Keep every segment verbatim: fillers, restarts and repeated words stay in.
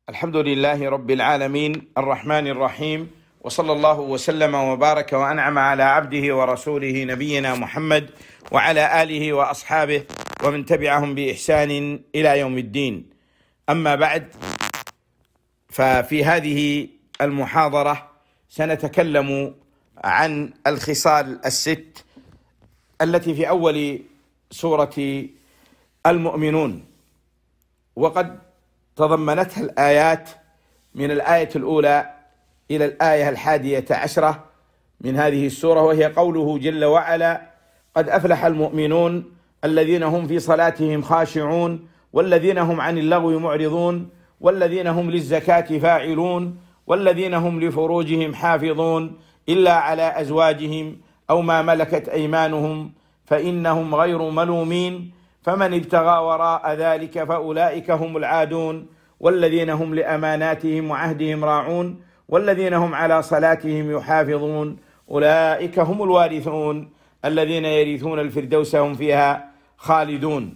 الحمد لله رب العالمين الرحمن الرحيم، وصلى الله وسلم وبارك وأنعم على عبده ورسوله نبينا محمد وعلى آله وأصحابه ومن تبعهم بإحسان إلى يوم الدين. أما بعد، ففي هذه المحاضرة سنتكلم عن الخصال الست التي في أول سورة المؤمنون، وقد تضمنتها الآيات من الآية الأولى إلى الآية الحادية عشرة من هذه السورة، وهي قوله جل وعلا: قد أفلح المؤمنون الذين هم في صلاتهم خاشعون والذين هم عن اللغو معرضون والذين هم للزكاة فاعلون والذين هم لفروجهم حافظون إلا على أزواجهم أو ما ملكت أيمانهم فإنهم غير ملومين فمن ابتغى وراء ذلك فأولئك هم العادون والذين هم لأماناتهم وعهدهم راعون والذين هم على صلاتهم يحافظون أولئك هم الوارثون الذين يرثون الفردوس هم فيها خالدون.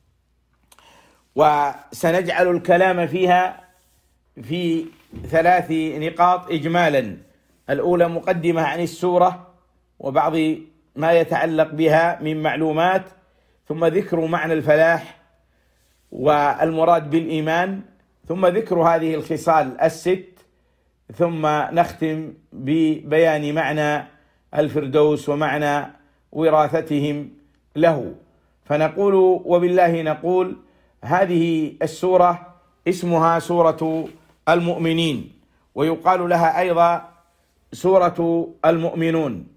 وسنجعل الكلام فيها في ثلاث نقاط إجمالا: الأولى مقدمة عن السورة وبعض ما يتعلق بها من معلومات، ثم ذكر معنى الفلاح والمراد بالإيمان، ثم ذكر هذه الخصال الست، ثم نختم ببيان معنى الفردوس ومعنى وراثتهم له. فنقول وبالله نقول: هذه السورة اسمها سورة المؤمنين، ويقال لها أيضا سورة المؤمنون.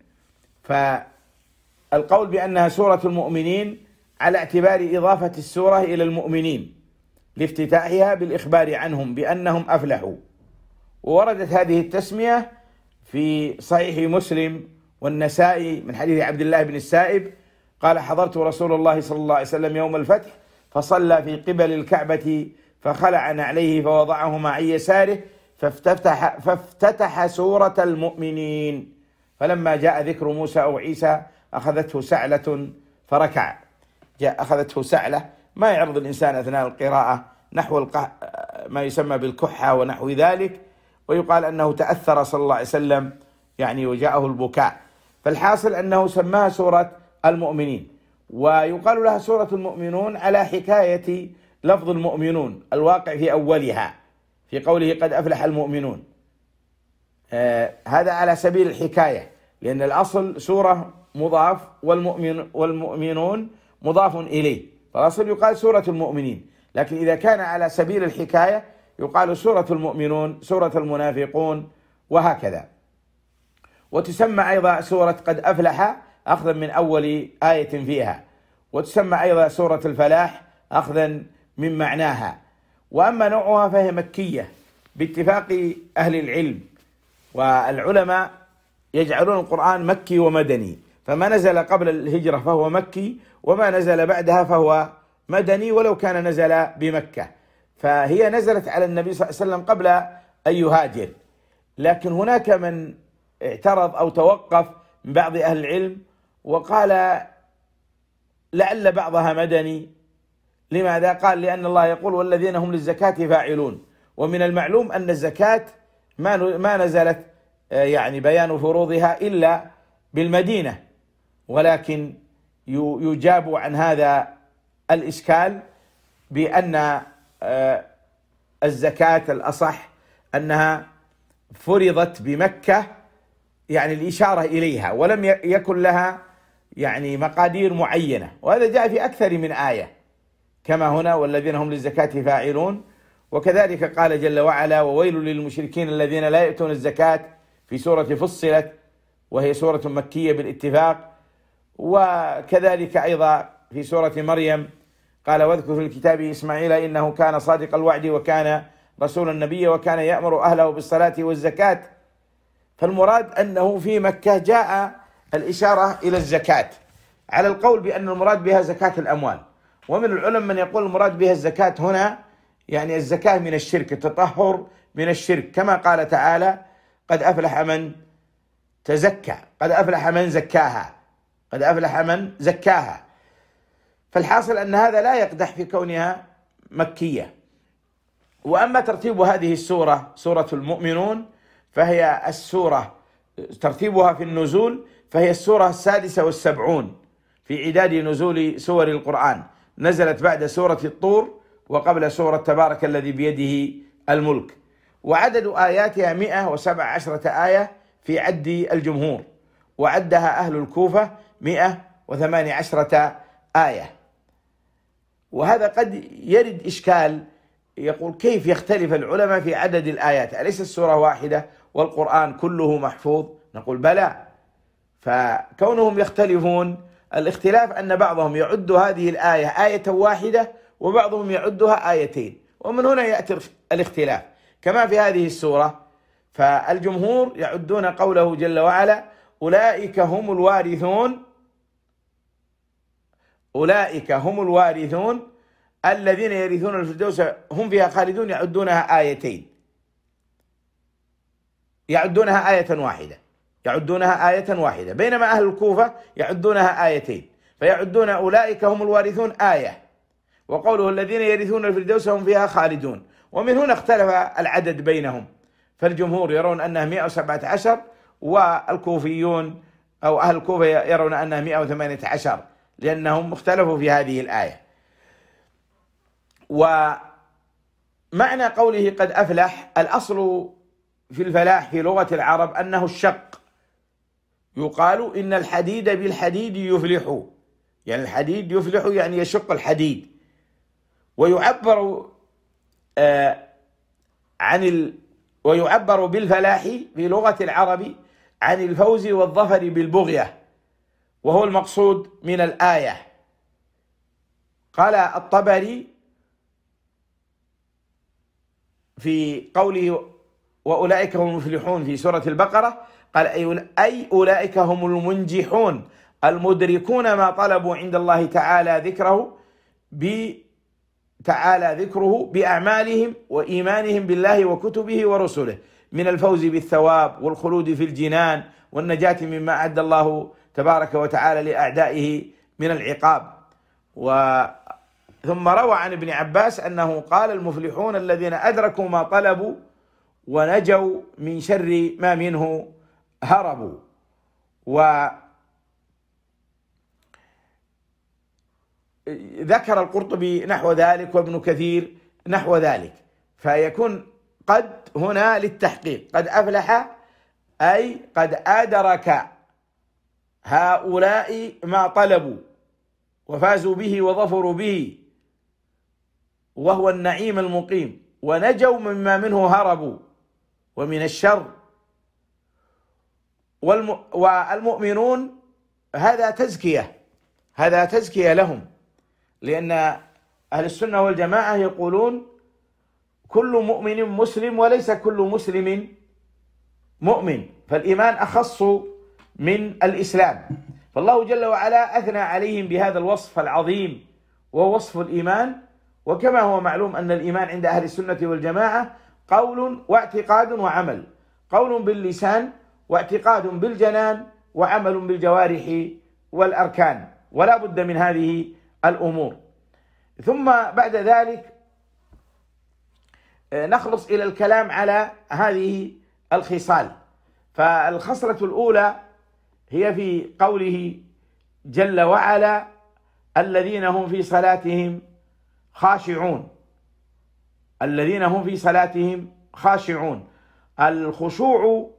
فالقول بأنها سورة المؤمنين على اعتبار إضافة السورة إلى المؤمنين لافتتاحها بالإخبار عنهم بأنهم أفلحوا. ووردت هذه التسمية في صحيح مسلم والنسائي من حديث عبد الله بن السائب قال: حضرت رسول الله صلى الله عليه وسلم يوم الفتح فصلى في قبل الكعبة فخلع نعليه فوضعهما عن يساره فافتتح, فافتتح سورة المؤمنين، فلما جاء ذكر موسى أو عيسى أخذته سعلة فركع. جاء أخذته سعلة، ما يعرض الإنسان أثناء القراءة نحو القح... ما يسمى بالكحة ونحو ذلك، ويقال أنه تأثر صلى الله عليه وسلم يعني وجاءه البكاء. فالحاصل أنه سماها سورة المؤمنين، ويقال لها سورة المؤمنون على حكاية لفظ المؤمنون الواقع في أولها في قوله قد أفلح المؤمنون. آه هذا على سبيل الحكاية، لأن الأصل سورة مضاف والمؤمن والمؤمنون مضاف إليه، فالأصل يقال سورة المؤمنين. لكن إذا كان على سبيل الحكاية يقال سورة المؤمنون، سورة المنافقون، وهكذا. وتسمى أيضا سورة قد أفلح أخذا من أول آية فيها، وتسمى أيضا سورة الفلاح أخذا من معناها. وأما نوعها فهي مكية باتفاق أهل العلم، والعلماء يجعلون القرآن مكي ومدني، فما نزل قبل الهجرة فهو مكي، وما نزل بعدها فهو مدني ولو كان نزل بمكة. فهي نزلت على النبي صلى الله عليه وسلم قبل أن يهاجر. لكن هناك من اعترض أو توقف من بعض أهل العلم وقال لعل بعضها مدني. لماذا؟ قال لأن الله يقول والذين هم للزكاة فاعلون، ومن المعلوم أن الزكاة ما ما نزلت يعني بيان فروضها إلا بالمدينة، ولكن يجاب عن هذا الإشكال بأن الزكاة الأصح أنها فرضت بمكة، يعني الإشارة إليها، ولم يكن لها يعني مقادير معينة. وهذا جاء في أكثر من آية كما هنا والذين هم للزكاة فاعلون. وكذلك قال جل وعلا: وويل للمشركين الذين لا يؤتون الزكاة في سورة فصلت، وهي سورة مكية بالاتفاق. وكذلك أيضا في سورة مريم قال: واذكر في الكتاب إسماعيل إنه كان صادق الوعد وكان رسول النبي وكان يأمر أهله بالصلاة والزكاة. فالمراد أنه في مكة جاء الإشارة إلى الزكاة على القول بأن المراد بها زكاة الأموال. ومن العلماء من يقول المراد بها الزكاة هنا يعني الزكاة من الشرك، التطهر من الشرك، كما قال تعالى: قد أفلح من تزكى، قد أفلح من زكاها، قد أفلح من زكاها. فالحاصل أن هذا لا يقدح في كونها مكية. وأما ترتيب هذه السورة سورة المؤمنون فهي السورة ترتيبها في النزول فهي السورة السادسة والسبعون في عداد نزول سور القرآن، نزلت بعد سورة الطور وقبل سورة تبارك الذي بيده الملك، وعدد آياتها مئة وسبع عشرة آية في عد الجمهور، وعدها أهل الكوفة مئة وثمان عشرة آية. وهذا قد يرد إشكال، يقول كيف يختلف العلماء في عدد الآيات؟ أليس السورة واحدة والقرآن كله محفوظ؟ نقول بلى، فكونهم يختلفون الاختلاف أن بعضهم يعد هذه الآية آية واحدة وبعضهم يعدها آيتين، ومن هنا يأتي الاختلاف. كما في هذه السورة فالجمهور يعدون قوله جل وعلا أولئك هم الوارثون أولئك هم الوارثون الذين يرثون الفردوس هم فيها خالدون، يعدونها آيتين، يعدونها آية واحدة يعدونها آية واحدة بينما أهل الكوفة يعدونها آيتين، فيعدون أولئك هم الوارثون آية، وقوله الذين يرثون الفردوس هم فيها خالدون، ومن هنا اختلف العدد بينهم، فالجمهور يرون أنها مئة وسبعة عشر والكوفيون أو أهل الكوفة يرون أنها مئة وثمانية عشر لأنهم اختلفوا في هذه الآية. ومعنى قوله قد أفلح، الأصل في الفلاح في لغة العرب أنه الشق، يقال إن الحديد بالحديد يفلح، يعني الحديد يفلح يعني يشق الحديد. ويعبر آه عن ال ويعبر بالفلاح في لغة العرب عن الفوز والظفر بالبغية، وهو المقصود من الآية. قال الطبري في قوله وأولئك هم المفلحون في سورة البقرة، قال أي أولئك هم المنجحون المدركون ما طلبوا عند الله تعالى ذكره تعالى ذكره بأعمالهم وإيمانهم بالله وكتبه ورسله من الفوز بالثواب والخلود في الجنان والنجاة مما أعد الله تبارك وتعالى لأعدائه من العقاب. و ثم روى عن ابن عباس أنه قال المفلحون الذين أدركوا ما طلبوا ونجوا من شر ما منه هربوا. وذكر القرطبي نحو ذلك وابن كثير نحو ذلك، فيكون قد هنا للتحقيق، قد أفلح أي قد أدرك هؤلاء ما طلبوا وفازوا به وظفروا به وهو النعيم المقيم، ونجوا مما منه هربوا ومن الشر. والم... والمؤمنون هذا تزكية هذا تزكية لهم، لأن أهل السنة والجماعة يقولون كل مؤمن مسلم وليس كل مسلم مؤمن، فالإيمان أخص من الإسلام، فالله جل وعلا أثنى عليهم بهذا الوصف العظيم وهو وصف الإيمان. وكما هو معلوم أن الإيمان عند أهل السنة والجماعة قول واعتقاد وعمل، قول باللسان واعتقاد بالجنان وعمل بالجوارح والأركان، ولا بد من هذه الأمور. ثم بعد ذلك نخلص إلى الكلام على هذه الخصال. فالخصلة الأولى هي في قوله جل وعلا الذين هم في صلاتهم خاشعون الذين هم في صلاتهم خاشعون. الخشوع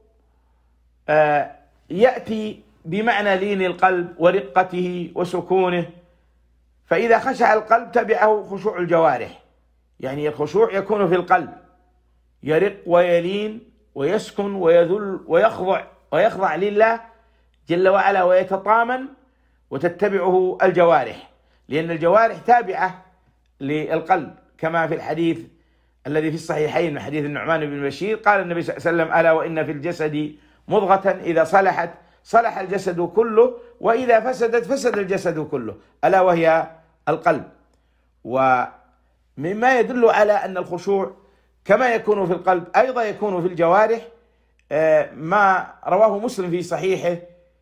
يأتي بمعنى لين القلب ورقته وسكونه، فإذا خشع القلب تبعه خشوع الجوارح، يعني الخشوع يكون في القلب، يرق ويلين ويسكن ويذل ويخضع ويخضع لله جل وعلا ويتطامن، وتتبعه الجوارح، لأن الجوارح تابعة للقلب، كما في الحديث الذي في الصحيحين من حديث النعمان بن بشير قال النبي صلى الله عليه وسلم ألا وإن في الجسد مضغة إذا صلحت صلح الجسد كله وإذا فسدت فسد الجسد كله ألا وهي القلب. ومما يدل على أن الخشوع كما يكون في القلب أيضا يكون في الجوارح ما رواه مسلم في صحيحه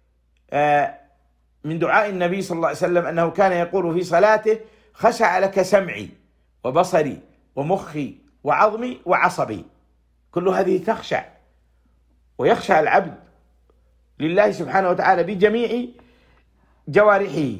من دعاء النبي صلى الله عليه وسلم أنه كان يقول في صلاته خشع لك سمعي وبصري ومخي وعظمي وعصبي، كل هذه تخشع، ويخشع العبد لله سبحانه وتعالى بجميع جوارحه.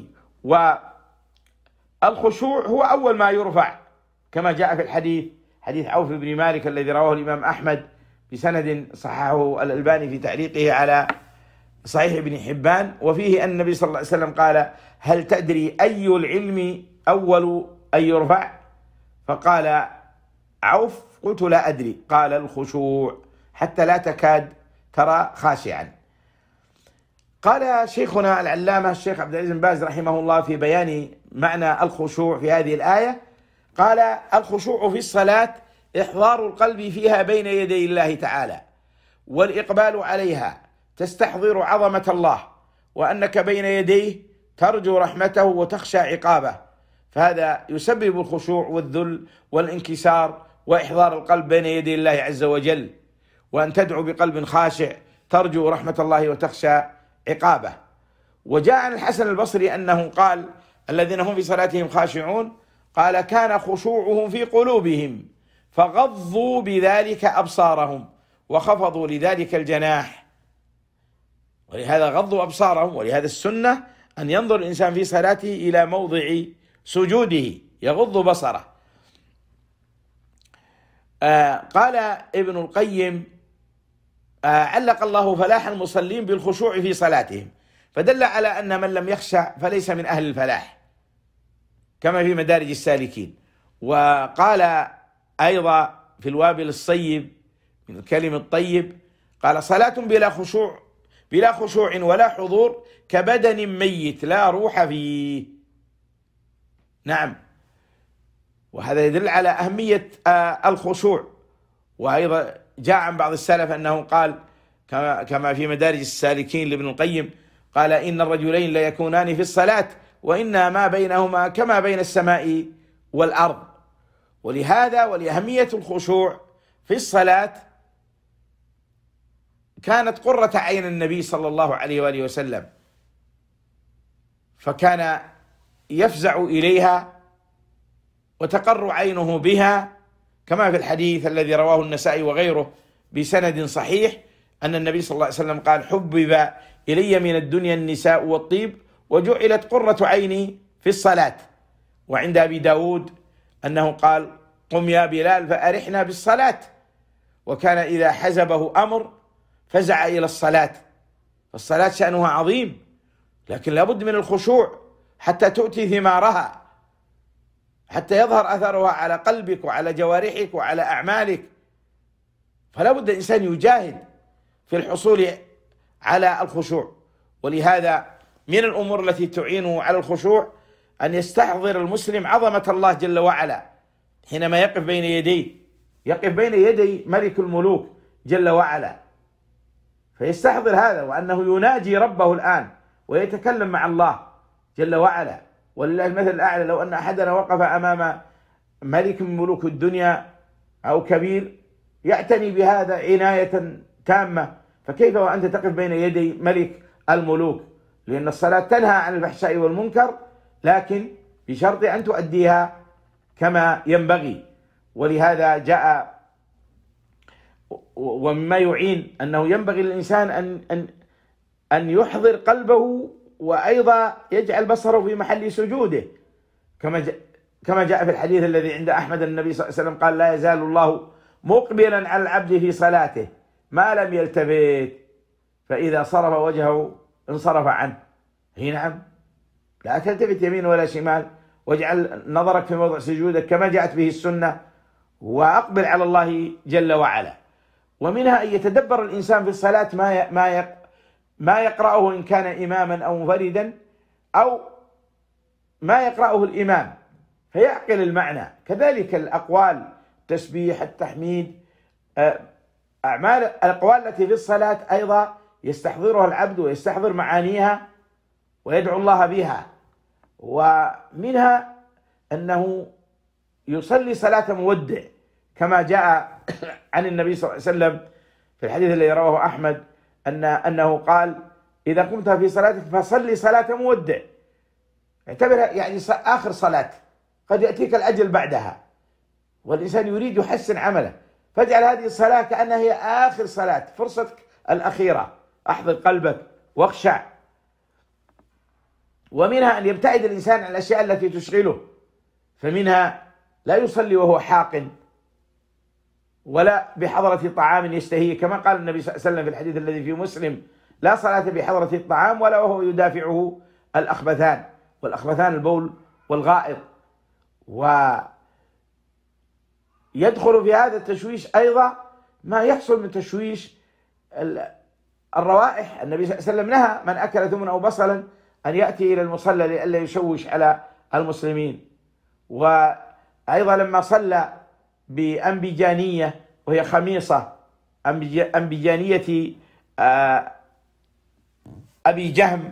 والخشوع هو أول ما يرفع كما جاء في الحديث، حديث عوف بن مالك الذي رواه الإمام أحمد بسند صححه الألباني في تعليقه على صحيح ابن حبان، وفيه أن النبي صلى الله عليه وسلم قال: هل تدري أي العلم أول أن يرفع؟ فقال عوف: قلت لا أدري. قال: الخشوع، حتى لا تكاد ترى خاشعا. قال شيخنا العلامة الشيخ عبد العزيز بن باز رحمه الله في بيان معنى الخشوع في هذه الآية، قال: الخشوع في الصلاة إحضار القلب فيها بين يدي الله تعالى، والإقبال عليها، تستحضر عظمة الله وأنك بين يديه ترجو رحمته وتخشى عقابه، فهذا يسبب الخشوع والذل والانكسار وإحضار القلب بين يدي الله عز وجل، وأن تدعو بقلب خاشع ترجو رحمة الله وتخشى عقابه. وجاء عن الحسن البصري أنه قال: الذين هم في صلاتهم خاشعون، قال: كان خشوعهم في قلوبهم فغضوا بذلك أبصارهم وخفضوا لذلك الجناح. ولهذا غضوا أبصارهم، ولهذا السنة أن ينظر الإنسان في صلاته إلى موضع سجوده يغض بصره. آه قال ابن القيم: آه علق الله فلاح المصلين بالخشوع في صلاتهم، فدل على أن من لم يخشع فليس من أهل الفلاح، كما في مدارج السالكين. وقال أيضا في الوابل الصيب من الكلم الطيب، قال: صلاة بلا خشوع بلا خشوع ولا حضور كبدن ميت لا روح فيه. نعم، وهذا يدل على أهمية الخشوع. وأيضا جاء عن بعض السلف أنه قال كما في مدارج السالكين لابن القيم، قال: إن الرجلين لا يكونان في الصلاة وإن ما بينهما كما بين السماء والأرض. ولهذا ولأهمية الخشوع في الصلاة كانت قرة عين النبي صلى الله عليه وآله وسلم، فكان يفزع إليها وتقر عينه بها، كما في الحديث الذي رواه النسائي وغيره بسند صحيح أن النبي صلى الله عليه وسلم قال: حبب إلي من الدنيا النساء والطيب وجعلت قرة عيني في الصلاة. وعند أبي داود أنه قال: قم يا بلال فأرحنا بالصلاة. وكان إذا حزبه أمر فزع إلى الصلاة، فالصلاة شأنها عظيم، لكن لابد من الخشوع حتى تؤتي ثمارها، حتى يظهر أثرها على قلبك وعلى جوارحك وعلى أعمالك. فلا بد الإنسان يجاهد في الحصول على الخشوع. ولهذا من الأمور التي تعينه على الخشوع أن يستحضر المسلم عظمة الله جل وعلا حينما يقف بين يديه، يقف بين يدي ملك الملوك جل وعلا، فيستحضر هذا، وأنه يناجي ربه الآن ويتكلم مع الله جل وعلا. ولله المثل الأعلى، لو أن أحدنا وقف أمام ملك من ملوك الدنيا أو كبير يعتني بهذا عناية تامة، فكيف وأنت تقف بين يدي ملك الملوك؟ لأن الصلاة تنهى عن الفحشاء والمنكر، لكن بشرط أن تؤديها كما ينبغي. ولهذا جاء ومما يعين أنه ينبغي للإنسان أن أن أن يحضر قلبه، وأيضا يجعل بصره في محل سجوده، كما جاء كما جاء في الحديث الذي عند أحمد النبي صلى الله عليه وسلم قال: لا يزال الله مقبلا على العبد في صلاته ما لم يلتفت، فإذا صرف وجهه انصرف عنه. هي نعم، لا تلتفت يمين ولا شمال، واجعل نظرك في موضع سجودك كما جاءت به السنة، وأقبل على الله جل وعلا. ومنها أن يتدبر الإنسان في الصلاة ما ما ما يقرأه إن كان إماما أو منفردا، أو ما يقرأه الإمام فيعقل المعنى. كذلك الأقوال، التسبيح، التحميد، أعمال الأقوال التي في الصلاة أيضا يستحضرها العبد ويستحضر معانيها ويدعو الله بها. ومنها أنه يصلي صلاة مودع، كما جاء عن النبي صلى الله عليه وسلم في الحديث الذي رواه أحمد أن أنه قال: إذا قمت في صلاتك فصلي صلاة مودع، اعتبرها يعني آخر صلاة، قد يأتيك الأجل بعدها. والإنسان يريد يحسن عمله، فاجعل هذه الصلاة كأنها هي آخر صلاة، فرصتك الأخيرة، أحضر قلبك واخشع. ومنها أن يبتعد الإنسان عن الأشياء التي تشغله، فمنها لا يصلي وهو حاقن، ولا بحضرة طعام يشتهيه، كما قال النبي صلى الله عليه وسلم في الحديث الذي في مسلم: لا صلاة بحضرة الطعام ولا وهو يدافعه الأخبثان، والأخبثان البول والغائط. ويدخل في هذا التشويش أيضا ما يحصل من تشويش الروائح. النبي صلى الله عليه وسلم نهى من أكل ثمنا أو بصلا أن يأتي إلى المصلى لئلا يشوش على المسلمين. وأيضا لما صلى بأنبجانية، وهي خميصة أنبجانية أبي جهم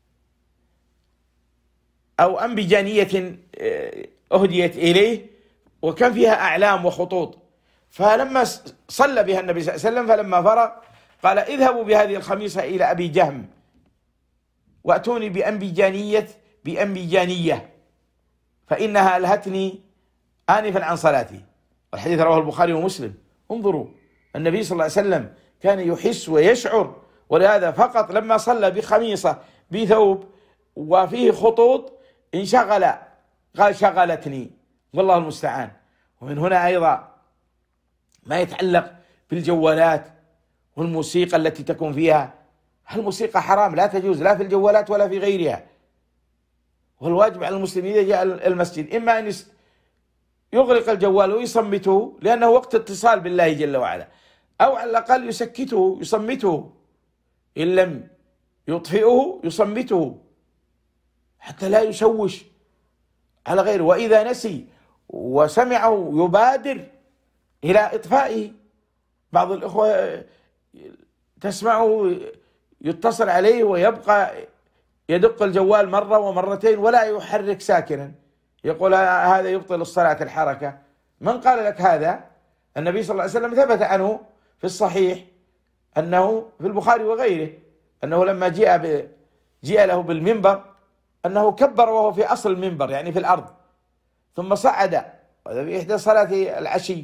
أو أنبجانية أهديت إليه، وكان فيها أعلام وخطوط، فلما صلى بها النبي صلى الله عليه وسلم فلما فرغ قال: اذهبوا بهذه الخميصة إلى أبي جهم وأتوني بأنبجانية بأنبجانية فإنها ألهتني آنفا عن صلاتي. والحديث رواه البخاري ومسلم. انظروا، النبي صلى الله عليه وسلم كان يحس ويشعر، ولهذا فقط لما صلى بخميصة بثوب وفيه خطوط انشغل، قال: شغلتني، والله المستعان. ومن هنا أيضا ما يتعلق بالجوالات والموسيقى التي تكون فيها. الموسيقى حرام، لا تجوز لا في الجوالات ولا في غيرها. والواجب على المسلمين إذا جاء المسجد إما أن يغلق الجوال ويصمته لأنه وقت اتصال بالله جل وعلا، أو على الأقل يسكته يصمته، إن لم يطفئه يصمته حتى لا يشوش على غيره. وإذا نسي وسمعه يبادر إلى إطفائه. بعض الإخوة تسمعه يتصل عليه ويبقى يدق الجوال مرة ومرتين ولا يحرك ساكنا، يقول هذا يبطل الصلاة الحركة. من قال لك هذا؟ النبي صلى الله عليه وسلم ثبت عنه في الصحيح أنه في البخاري وغيره أنه لما جاء ب... جاء له بالمنبر أنه كبر وهو في أصل المنبر، يعني في الأرض، ثم صعد، وهذا في إحدى صلاة العشي،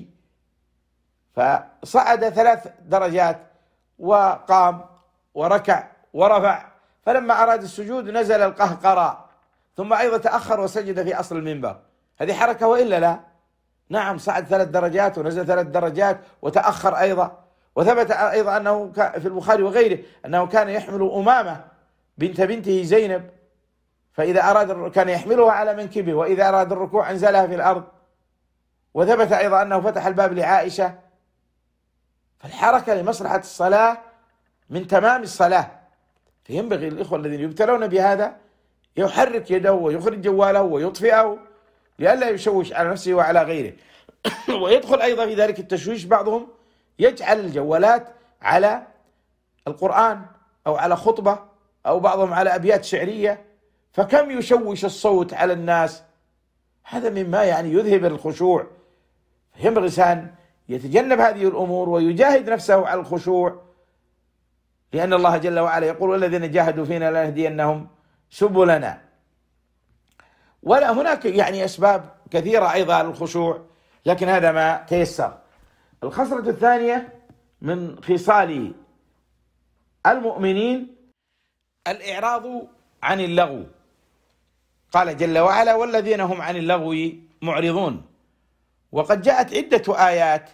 فصعد ثلاث درجات وقام وركع ورفع، فلما أراد السجود نزل القهقرى، ثم أيضا تأخر وسجد في أصل المنبر. هذه حركة وإلا لا؟ نعم، صعد ثلاث درجات ونزل ثلاث درجات وتأخر أيضا. وثبت أيضا أنه في البخاري وغيره أنه كان يحمل أمامة بنت بنته زينب، فإذا أراد كان يحملها على منكبه، وإذا أراد الركوع أنزلها في الأرض. وثبت أيضا أنه فتح الباب لعائشة. فالحركة لمصلحة الصلاة من تمام الصلاة، فينبغي الإخوة الذين يبتلون بهذا يحرك يده ويخرج جواله ويطفئه لئلا يشوش على نفسه وعلى غيره. ويدخل أيضا في ذلك التشويش، بعضهم يجعل الجوالات على القرآن أو على خطبة، أو بعضهم على أبيات شعرية، فكم يشوش الصوت على الناس. هذا مما يعني يذهب الخشوع. ينبغي الإنسان يتجنب هذه الأمور ويجاهد نفسه على الخشوع، لأن الله جل وعلا يقول: والذين جاهدوا فينا لنهدينهم سبلنا. ولا هناك يعني أسباب كثيرة أيضا للخشوع، لكن هذا ما تيسر. الخصلة الثانية من خصال المؤمنين الإعراض عن اللغو. قال جل وعلا: والذين هم عن اللغو معرضون. وقد جاءت عدة آيات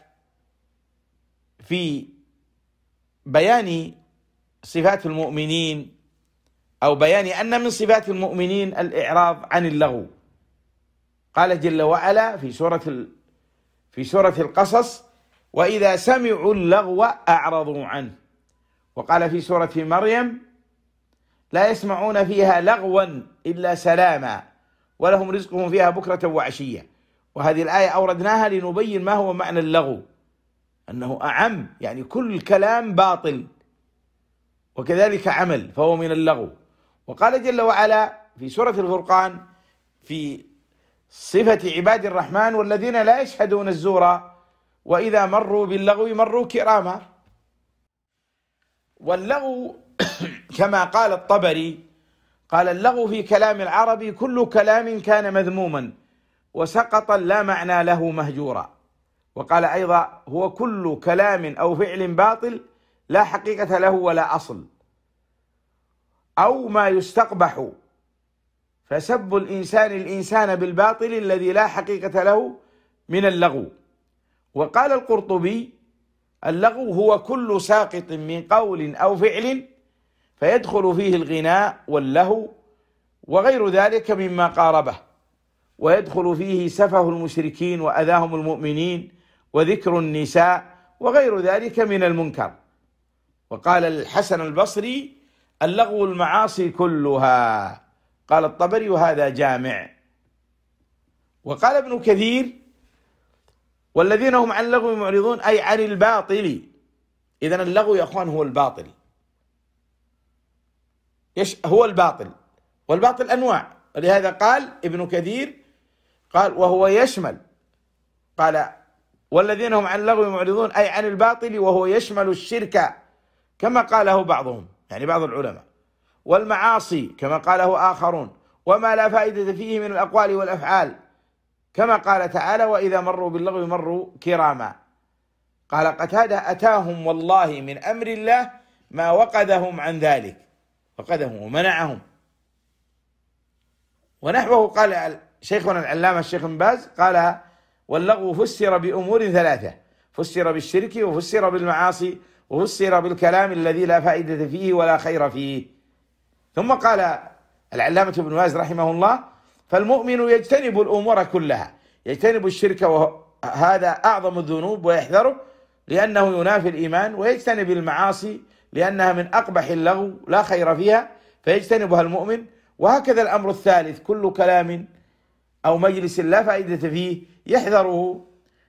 في بيان صفات المؤمنين، أو بيان أن من صفات المؤمنين الإعراض عن اللغو. قال جل وعلا في سورة في سورة القصص: وإذا سمعوا اللغو أعرضوا عنه. وقال في سورة مريم: لا يسمعون فيها لغوا إلا سلاما ولهم رزقهم فيها بكرة وعشية. وهذه الآية أوردناها لنبين ما هو معنى اللغو، أنه أعم، يعني كل كلام باطل وكذلك عمل فهو من اللغو. وقال جل وعلا في سورة الفرقان في صفة عباد الرحمن: والذين لا يشهدون الزور وإذا مروا باللغو مروا كراما. واللغو كما قال الطبري قال: اللغو في كلام العرب كل كلام كان مذموما وسقطا لا معنى له مهجورا. وقال أيضا: هو كل كلام أو فعل باطل لا حقيقة له ولا أصل، أو ما يستقبح، فسب الإنسان الإنسان بالباطل الذي لا حقيقة له من اللغو. وقال القرطبي: اللغو هو كل ساقط من قول أو فعل فيدخل فيه الغناء واللهو وغير ذلك مما قاربه، ويدخل فيه سفه المشركين وأذاهم المؤمنين وذكر النساء وغير ذلك من المنكر. وقال الحسن البصري: اللغو المعاصي كلها. قال الطبري: وهذا جامع. وقال ابن كثير: والذين هم عن اللغو معرضون، أي عن الباطل. إذن اللغو يا أخوان هو الباطل، هو الباطل، والباطل أنواع. ولهذا قال ابن كثير قال: وهو يشمل، قال: والذين هم عن اللغو معرضون أي عن الباطل، وهو يشمل الشرك كما قاله بعضهم، يعني بعض العلماء، والمعاصي كما قاله آخرون، وما لا فائدة فيه من الأقوال والأفعال كما قال تعالى: وإذا مروا باللغو مروا كراما. قال قتادة: أتاهم والله من أمر الله ما وقذهم عن ذلك، وقذهم ومنعهم. ونحوه قال شيخنا العلامة الشيخ بن باز قال: واللغو فسر بأمور ثلاثة: فسر بالشرك، وفسر بالمعاصي، وفسر بالكلام الذي لا فائدة فيه ولا خير فيه. ثم قال العلامة ابن باز رحمه الله: فالمؤمن يجتنب الأمور كلها، يجتنب الشرك وهذا أعظم الذنوب ويحذره لأنه ينافي الإيمان، ويجتنب المعاصي لأنها من أقبح اللغو لا خير فيها فيجتنبها المؤمن. وهكذا الأمر الثالث: كل كلام أو مجلس لا فائدة فيه يحذره،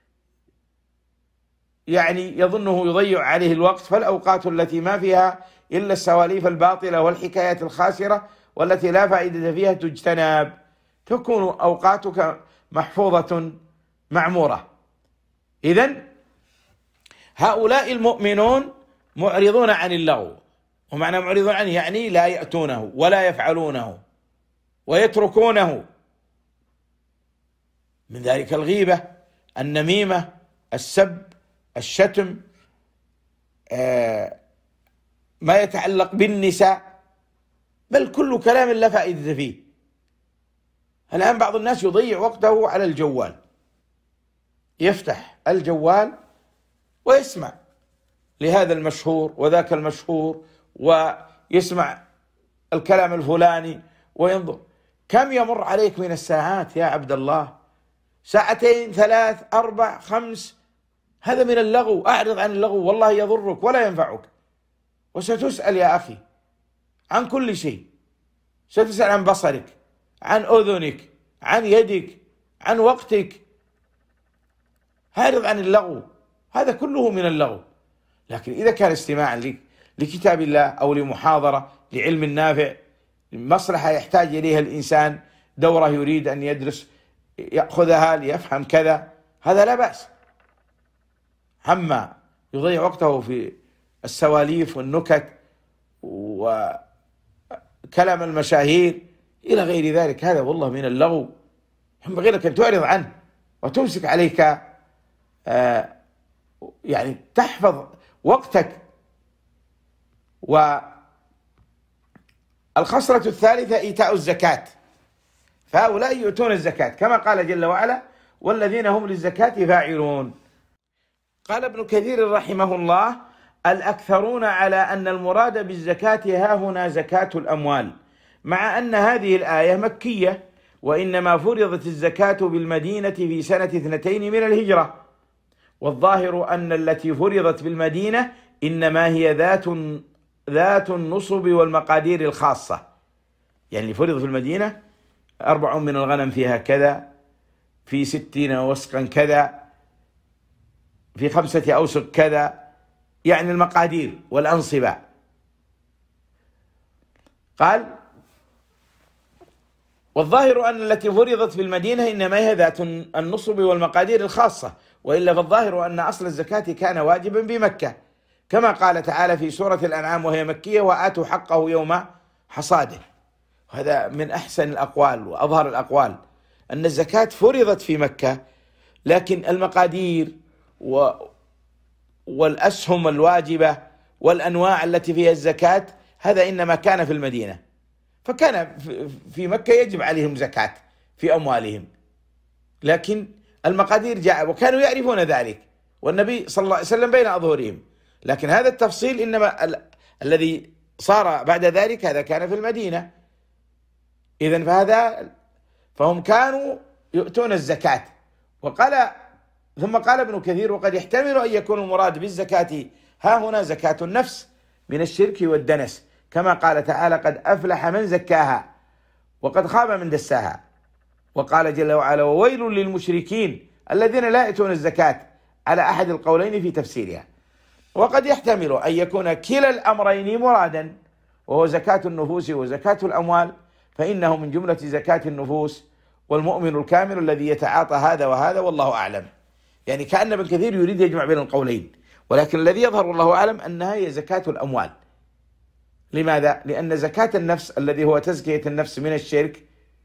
يعني يظنه يضيع عليه الوقت. فالأوقات التي ما فيها إلا السواليف الباطلة والحكايات الخاسرة والتي لا فائدة فيها تجتنب، تكون أوقاتك محفوظة معمورة. إذن هؤلاء المؤمنون معرضون عن اللغو، ومعنى معرضون عنه يعني لا يأتونه ولا يفعلونه ويتركونه، من ذلك الغيبة، النميمة، السب، الشتم، آه ما يتعلق بالنساء، بل كل كلام لا فائدة فيه. الآن بعض الناس يضيع وقته على الجوال، يفتح الجوال ويسمع لهذا المشهور وذاك المشهور، ويسمع الكلام الفلاني وينظر. كم يمر عليك من الساعات يا عبد الله؟ ساعتين، ثلاث، أربع، خمس. هذا من اللغو. أعرض عن اللغو، والله يضرك ولا ينفعك، وستسأل يا أخي عن كل شيء. ستسأل عن بصرك، عن أذنك، عن يدك، عن وقتك. أعرض عن اللغو، هذا كله من اللغو. لكن إذا كان استماعا لكتاب الله أو لمحاضرة لعلم نافع، مصلحة يحتاج إليها الإنسان، دورة يريد أن يدرس يأخذها ليفهم كذا، هذا لا بأس. أما يضيع وقته في السواليف والنكت وكلام المشاهير إلى غير ذلك، هذا والله من اللغو. ينبغي لك أن تعرض عنه وتمسك عليك، آه يعني تحفظ وقتك. والخصلة الثالثة إيتاء الزكاة، فهؤلاء يؤتون الزكاة كما قال جل وعلا: والذين هم للزكاة فاعلون. قال ابن كثير رحمه الله: الأكثرون على أن المراد بالزكاة ها هنا زكاة الأموال، مع أن هذه الآية مكية، وإنما فرضت الزكاة بالمدينة في سنة اثنتين من الهجرة. والظاهر أن التي فرضت بالمدينة إنما هي ذات ذات النصب والمقادير الخاصة، يعني فرض في المدينة أربع من الغنم فيها كذا، في ستين وسقا كذا، في خمسة أوسق كذا، يعني المقادير والأنصبة. قال: والظاهر أن التي فرضت في المدينة إنما هي ذات النصب والمقادير الخاصة، وإلا فالظاهر أن أصل الزكاة كان واجبا بمكة، كما قال تعالى في سورة الأنعام وهي مكية: وآتوا حقه يوم حصاده. هذا من أحسن الأقوال وأظهر الأقوال، أن الزكاة فرضت في مكة، لكن المقادير والأسهم الواجبة والأنواع التي فيها الزكاة، هذا إنما كان في المدينة، فكان في مكة يجب عليهم زكاة في أموالهم، لكن المقادير جاء وكانوا يعرفون ذلك والنبي صلى الله عليه وسلم بين أظهرهم، لكن هذا التفصيل إنما ال الذي صار بعد ذلك هذا كان في المدينة. إذن فهذا فهم كانوا يؤتون الزكاة. وقال ثم قال ابن كثير: وقد يحتمل أن يكون المراد بالزكاة ها هنا زكاة النفس من الشرك والدنس، كما قال تعالى: قد أفلح من زكاها وقد خاب من دساها. وقال جل وعلا: وويل للمشركين الذين لا يؤتون الزكاة، على أحد القولين في تفسيرها. وقد يحتمل أن يكون كلا الأمرين مرادا، وهو زكاة النفوس وزكاة الأموال، فإنه من جملة زكاة النفوس، والمؤمن الكامل الذي يتعاطى هذا وهذا، والله أعلم. يعني كأن ابن كثير يريد يجمع بين القولين، ولكن الذي يظهر والله أعلم أنها هي زكاة الأموال. لماذا؟ لأن زكاة النفس الذي هو تزكية النفس من الشرك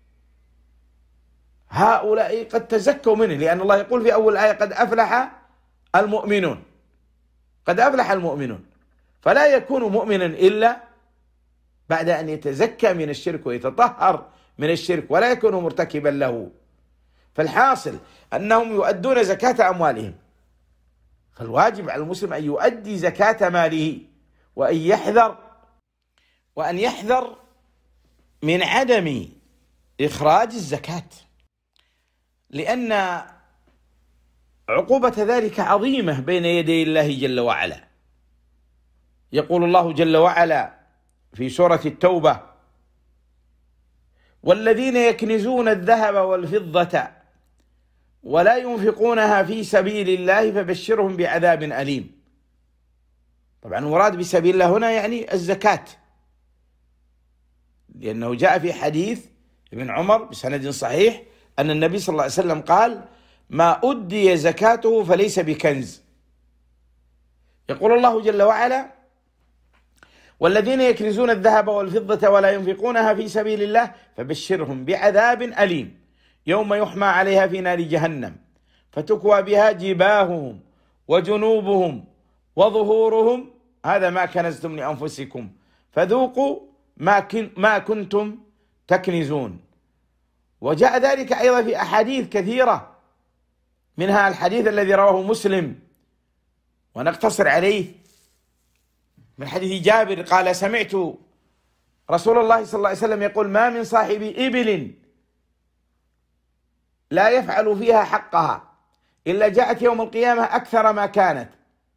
هؤلاء قد تزكوا منه، لأن الله يقول في أول آية: قد أفلح المؤمنون، قد أفلح المؤمنون، فلا يكون مؤمنا إلا بعد أن يتزكى من الشرك ويتطهر من الشرك، ولا يكون مرتكبا له. فالحاصل أنهم يؤدون زكاة أموالهم، فالواجب على المسلم أن يؤدي زكاة ماله، وأن يحذر وأن يحذر من عدم إخراج الزكاة، لأن عقوبة ذلك عظيمة بين يدي الله جل وعلا. يقول الله جل وعلا في سورة التوبة: والذين يكنزون الذهب والفضة ولا ينفقونها في سبيل الله فبشرهم بعذاب أليم. طبعا المراد بسبيل الله هنا يعني الزكاة، لأنه جاء في حديث ابن عمر بسند صحيح أن النبي صلى الله عليه وسلم قال: ما أدي زكاته فليس بكنز. يقول الله جل وعلا: والذين يكنزون الذهب والفضة ولا ينفقونها في سبيل الله فبشرهم بعذاب أليم يوم يحمى عليها في نار جهنم فتكوى بها جباههم وجنوبهم وظهورهم هذا ما كنزتم لأنفسكم فذوقوا ما, كن ما كنتم تكنزون. وجاء ذلك أيضا في أحاديث كثيرة، منها الحديث الذي رواه مسلم ونقتصر عليه، من حديث جابر قال: سمعت رسول الله صلى الله عليه وسلم يقول: ما من صاحب إبل لا يفعل فيها حقها إلا جاءت يوم القيامة أكثر ما كانت،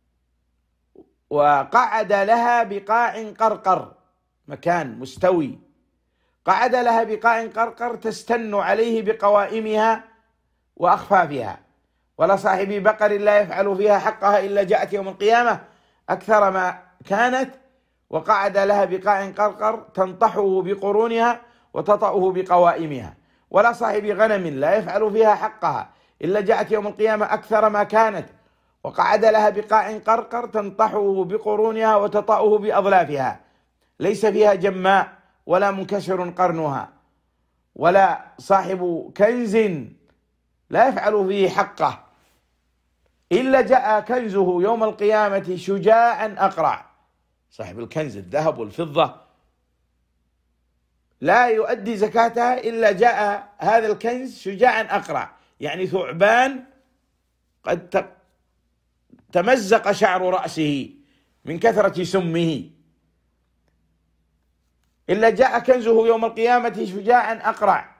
وقعد لها بقاع قرقر، مكان مستوي، قعد لها بقاع قرقر تستن عليه بقوائمها وأخفافها، ولا صاحب بقر لا يفعل فيها حقها إلا جاءت يوم القيامة أكثر ما كانت، وقعد لها بقاع قرقر تنطحه بقرونها وتطأه بقوائمها، ولا صاحب غنم لا يفعل فيها حقها إلا جاءت يوم القيامة أكثر ما كانت، وقعد لها بقاع قرقر تنطحه بقرونها وتطأه بأظلافها، ليس فيها جماء ولا منكسر قرنها، ولا صاحب كنز لا يفعل فيه حقه إلا جاء كنزه يوم القيامة شجاعا أقرع. صاحب الكنز الذهب والفضة لا يؤدي زكاتها إلا جاء هذا الكنز شجاعا أقرع، يعني ثعبان قد تمزق شعر رأسه من كثرة سمه، إلا جاء كنزه يوم القيامة شجاعا أقرع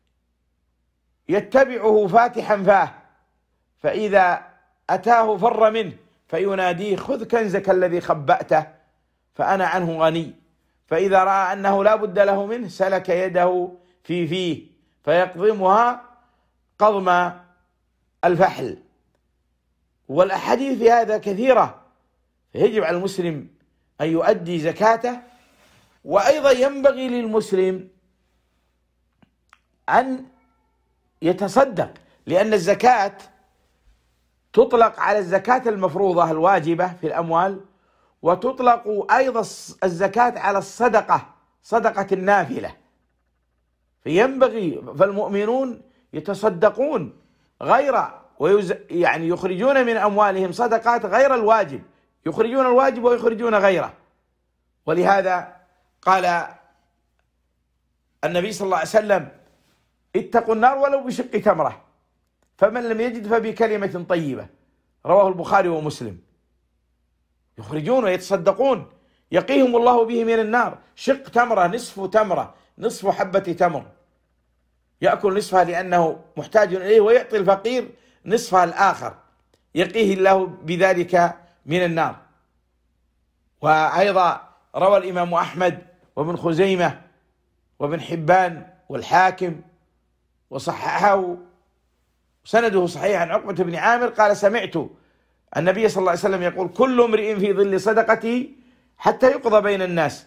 يتبعه فاتحا فاه، فإذا أتاه فر منه فيناديه: خذ كنزك الذي خبأته فأنا عنه غني، فإذا رأى أنه لا بد له منه سلك يده في فيه فيقضمها قضم الفحل. والأحاديث في هذا كثيرة، فيجب على المسلم أن يؤدي زكاته. وأيضا ينبغي للمسلم أن يتصدق، لأن الزكاة تطلق على الزكاة المفروضة الواجبة في الأموال، وتطلق أيضا الزكاة على الصدقة، صدقة النافلة. فينبغي فالمؤمنون يتصدقون غير ويز يعني يخرجون من أموالهم صدقات غير الواجب، يخرجون الواجب ويخرجون غيره. ولهذا قال النبي صلى الله عليه وسلم: اتقوا النار ولو بشق تمرة، فمن لم يجد فبكلمة طيبة. رواه البخاري ومسلم. يخرجون ويتصدقون يقيهم الله به من النار. شق تمرة، نصف تمرة، نصف حبة تمر، يأكل نصفها لأنه محتاج إليه، ويعطي الفقير نصفها الآخر، يقيه الله بذلك من النار. وأيضا روى الإمام أحمد وابن خزيمة وابن حبان والحاكم وصححه سنده صحيح عن عقبة بن عامر قال: سمعت النبي صلى الله عليه وسلم يقول: كل امرئ في ظل صدقته حتى يقضى بين الناس.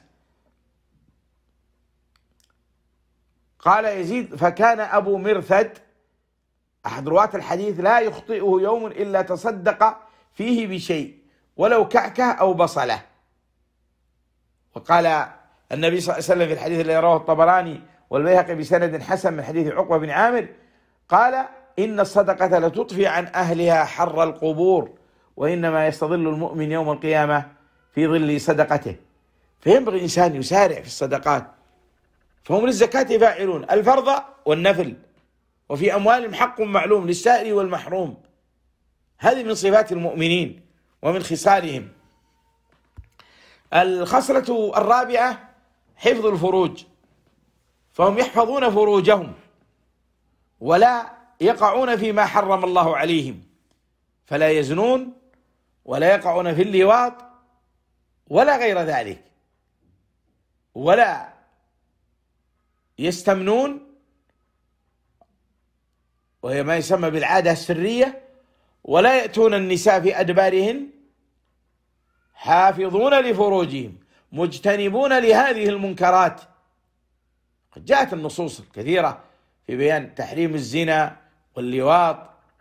قال يزيد: فكان أبو مرثد أحد رواة الحديث لا يخطئه يوم إلا تصدق فيه بشيء ولو كعكة أو بصلة. وقال النبي صلى الله عليه وسلم في الحديث الذي رواه الطبراني والبيهقي بسند حسن من حديث عقبة بن عامر قال: إن الصدقة لتطفي عن أهلها حر القبور، وإنما يستظل المؤمن يوم القيامة في ظل صدقته. فينبغي الإنسان يسارع في الصدقات، فهم للزكاة فاعلون الفرض والنفل، وفي أموالهم حق معلوم للسائل والمحروم. هذه من صفات المؤمنين ومن خصالهم. الخصلة الرابعة حفظ الفروج، فهم يحفظون فروجهم ولا يقعون فيما حرم الله عليهم، فلا يزنون ولا يقعون في اللواط ولا غير ذلك، ولا يستمنون وهي ما يسمى بالعادة السرية، ولا يأتون النساء في أدبارهن، حافظون لفروجهم مجتنبون لهذه المنكرات. قد جاءت النصوص الكثيرة في بيان تحريم الزنا واللواط.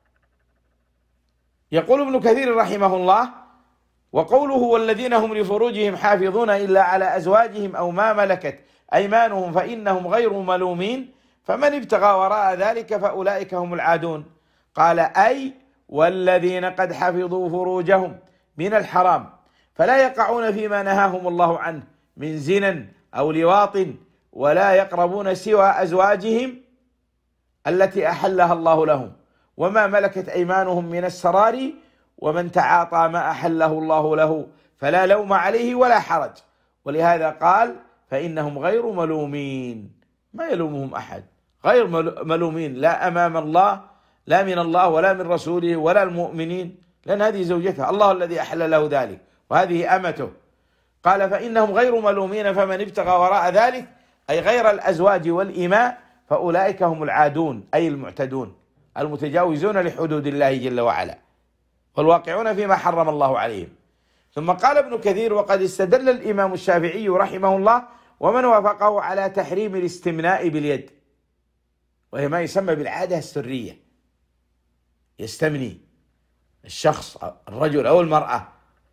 يقول ابن كثير رحمه الله: وقوله والذين هم لفروجهم حافظون إلا على أزواجهم أو ما ملكت أيمانهم فإنهم غير ملومين، فمن ابتغى وراء ذلك فأولئك هم العادون. قال: أي والذين قد حفظوا فروجهم من الحرام فلا يقعون فيما نهاهم الله عنه من زنا أو لواط، ولا يقربون سوى أزواجهم التي أحلها الله لهم، وما ملكت أيمانهم من السرار، ومن تعاطى ما أحله الله له فلا لوم عليه ولا حرج. ولهذا قال: فإنهم غير ملومين، ما يلومهم أحد، غير ملومين لا أمام الله، لا من الله ولا من رسوله ولا المؤمنين، لأن هذه زوجتها، الله الذي أحل له ذلك، وهذه أمته. قال: فإنهم غير ملومين، فمن ابتغى وراء ذلك أي غير الأزواج والإماء فأولئك هم العادون، أي المعتدون المتجاوزون لحدود الله جل وعلا، والواقعون فيما حرم الله عليهم. ثم قال ابن كثير: وقد استدل الإمام الشافعي رحمه الله ومن وافقه على تحريم الاستمناء باليد، وهي ما يسمى بالعادة السرية، يستمني الشخص الرجل أو المرأة.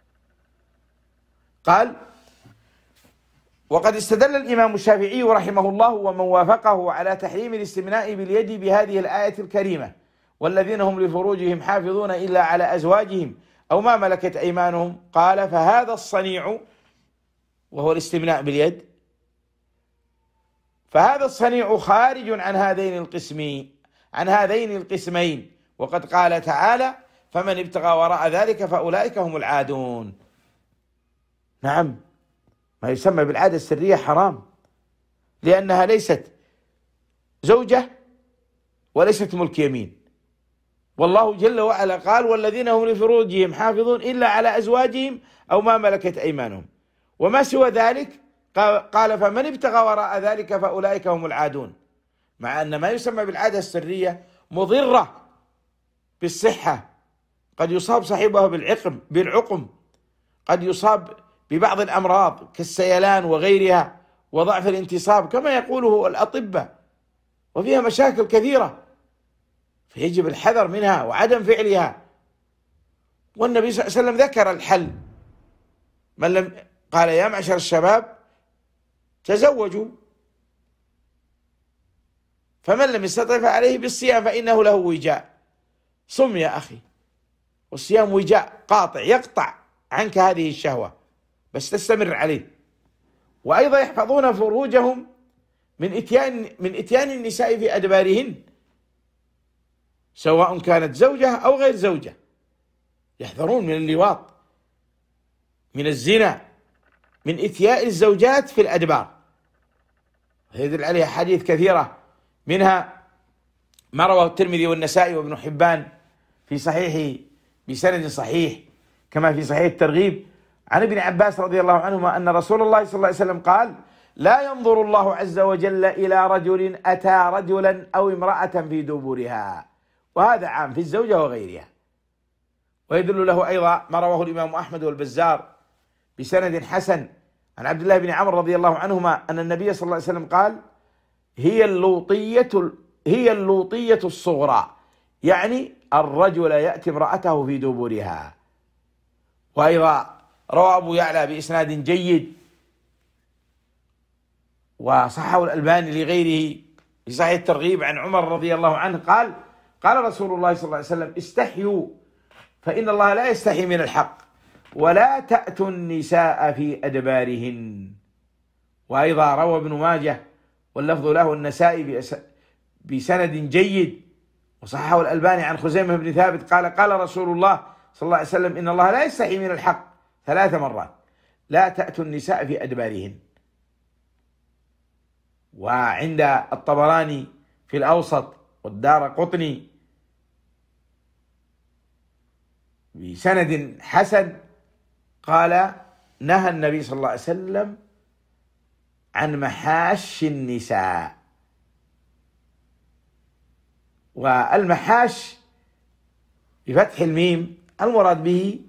قال: وقد استدل الإمام الشافعي رحمه الله ومن وافقه على تحريم الاستمناء باليد بهذه الآية الكريمة: والذين هم لفروجهم حافظون إلا على أزواجهم أو ما ملكت أيمانهم. قال: فهذا الصنيع، وهو الاستمناء باليد، فهذا الصنيع خارج عن هذين القسمين عن هذين القسمين، وقد قال تعالى: فمن ابتغى وراء ذلك فأولئك هم العادون. نعم، ما يسمى بالعادة السرية حرام، لأنها ليست زوجة وليست ملك يمين. والله جل وعلا قال: والذين هم لفروجهم حافظون إلا على أزواجهم أو ما ملكت أيمانهم، وما سوى ذلك قال: فمن ابتغى وراء ذلك فأولئك هم العادون. مع أن ما يسمى بالعادة السرية مضرة بالصحة، قد يصاب صاحبها بالعقم بالعقم قد يصاب ببعض الأمراض كالسيلان وغيرها وضعف الانتصاب كما يقوله الأطباء، وفيها مشاكل كثيرة، فيجب الحذر منها وعدم فعلها. والنبي صلى الله عليه وسلم ذكر الحل، من لم قال: يا معشر الشباب تزوجوا، فمن لم يستطع فعليه بالصيام فإنه له وجاء. صم يا أخي، والصيام وجاء قاطع يقطع عنك هذه الشهوة بس تستمر عليه. وأيضا يحفظون فروجهم من إتيان من إتيان النساء في أدبارهن، سواء كانت زوجة أو غير زوجة، يحذرون من اللواط، من الزنا، من إتياء الزوجات في الأدبار. يدل عليها حديث كثيرة، منها ما رواه الترمذي والنسائي وابن حبان في صحيحه بسند صحيح كما في صحيح الترغيب عن ابن عباس رضي الله عنهما أن رسول الله صلى الله عليه وسلم قال: لا ينظر الله عز وجل إلى رجل أتى رجلا أو امرأة في دبرها، وهذا عام في الزوجة وغيرها. ويدل له أيضا ما رواه الإمام أحمد والبزار بسند حسن عن عبد الله بن عمرو رضي الله عنهما أن النبي صلى الله عليه وسلم قال: هي اللوطية هي اللوطية الصغرى، يعني الرجل يأتي امرأته في دبرها. وأيضا روى أبو يعلى بإسناد جيد وصححه الألباني لغيره في صحيح الترغيب عن عمر رضي الله عنه قال: قال رسول الله صلى الله عليه وسلم: استحيوا فإن الله لا يستحي من الحق، ولا تأتوا النساء في أدبارهن. وأيضا روى ابن ماجه واللفظ له النسائي بسند جيد وصححه الألباني عن خزيمة بن ثابت قال: قال رسول الله صلى الله عليه وسلم: إن الله لا يستحي من الحق ثلاث مرات، لا تأتوا النساء في أدبارهن. وعند الطبراني في الأوسط والدارقطني بسند حسن قال: نهى النبي صلى الله عليه وسلم عن محاش النساء. والمحاش بفتح الميم المراد به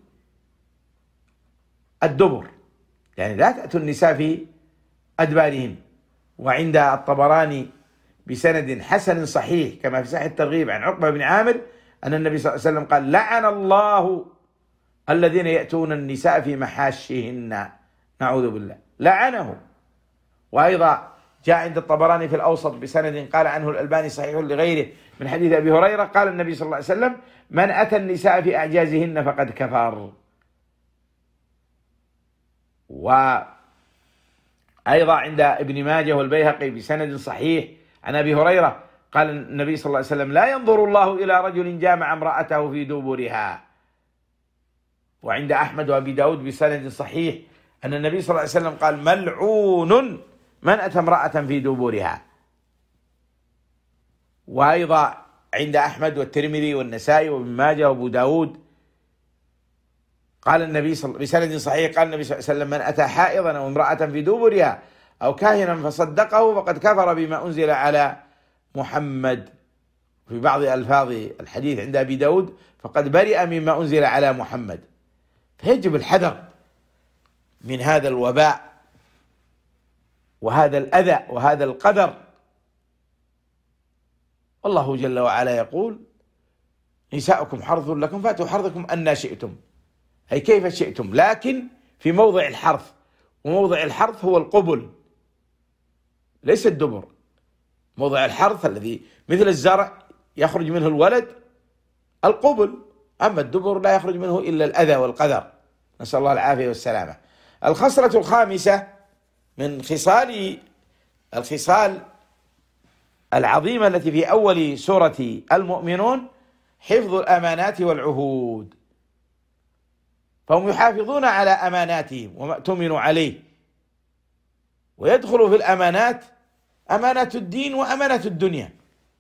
الدبر، يعني لا تأتوا النساء في أدبارهن. وعند الطبراني بسند حسن صحيح كما في صحيح الترغيب عن عقبة بن عامر أن النبي صلى الله عليه وسلم قال: لعن الله الذين يأتون النساء في محاشهن، نعوذ بالله، لعنه. وأيضا جاء عند الطبراني في الأوسط بسند قال عنه الألباني صحيح لغيره من حديث أبي هريرة قال النبي صلى الله عليه وسلم: من أتى النساء في أعجازهن فقد كفر. وأيضا عند ابن ماجه والبيهقي بسند صحيح عن أبي هريرة قال النبي صلى الله عليه وسلم: لا ينظر الله إلى رجل جامع امرأته في دبرها. وعند أحمد وأبي داود بسند صحيح أن النبي صلى الله عليه وسلم قال: ملعون من أتى امرأة في دبرها. وأيضا عند أحمد والترمذي والنسائي وابن ماجه وأبو داود قال النبي صلى بسند صحيح قال النبي صلى الله عليه وسلم: من أتى حائضا أو امرأة في دبرها أو كاهنا فصدقه فقد كفر بما أنزل على محمد. في بعض ألفاظ الحديث عند أبي داود: فقد برئ مما أنزل على محمد. فيجب الحذر من هذا الوباء وهذا الأذى وهذا القدر. الله جل وعلا يقول: نساؤكم حرث لكم فأتوا حرثكم أن شئتم، أي كيف شئتم، لكن في موضع الحرث، وموضع الحرث هو القبل ليس الدبر. موضع الحرث الذي مثل الزرع يخرج منه الولد القبل، أما الدبر لا يخرج منه إلا الأذى والقدر، نسأل الله العافية والسلامة. الخصلة الخامسة من خصال الخصال العظيمة التي في أول سورة المؤمنون حفظ الأمانات والعهود، فهم يحافظون على أماناتهم وما اؤتمنوا عليه، ويدخل في الأمانات أمانة الدين وأمانة الدنيا.